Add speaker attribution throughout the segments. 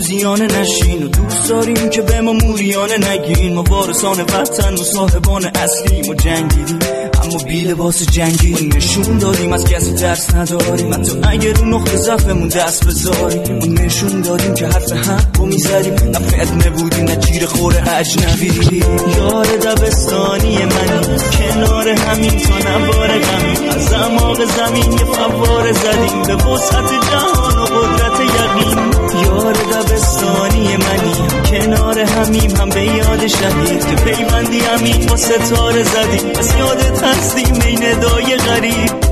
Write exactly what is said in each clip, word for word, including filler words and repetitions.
Speaker 1: موزیانه نشین و دوست داریم که به ما موریانه نگین. ما وارثان وطن و صاحبان اصلیم و جنگیدیم اما بی لباس جنگی. نشون دادیم از کسی ترس نداریم حتی اگر رو نقطه ضعفمون دست بذاریم. و نشون دادیم که حرف حق رو میزدیم نه فتنه بودیم نه جیر خور اجنبی. یار دبستانی منی کنار همین تا نبار غمیم. از اعماق زمین یه فواره زدیم به وسعت جهان و قدرت یقین. یار دبستانی منی کنار همیم هم به یاد شهید که پیوندی همین با ستاره زدیم. پس یادت هستیم این ندای غریب.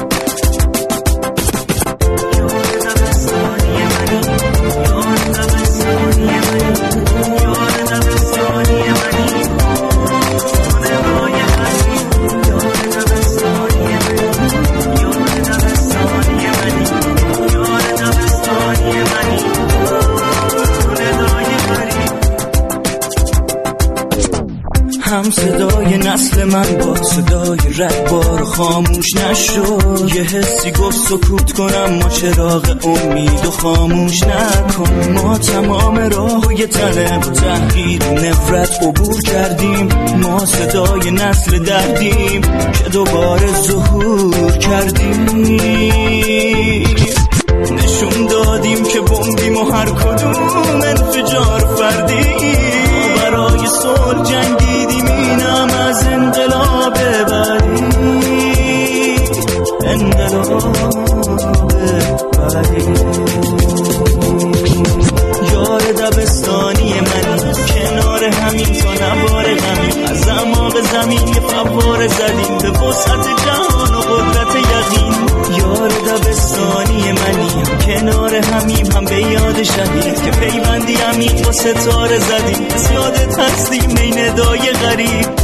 Speaker 1: هم صدای نسل من با صدای رهبار خاموش نشد. یه حسی گفت سکوت کنم ما چراغ امید و خاموش نکن. ما تمام راهی طلب و تحقیر و نفرت عبور کردیم. ما صدای نسل دردیم که دوباره ظهور کردیم. نشون دادیم که بمبیم و هر کدوم انفجار فردی. برای صلح جنگیدیم اینم از انقلاب بعدی. انقلاب بعدی. یار دبستانی منی کنار همین تا نبار غمیم. از اعماق زمین یه فواره زدیم به وسعت جهان و قدرت یقین. یار دبستانی منی کنار همیم هم به یاد شهید که پیوندی همین با ستاره زدیم. پس یادت هستیم این ندای غریب.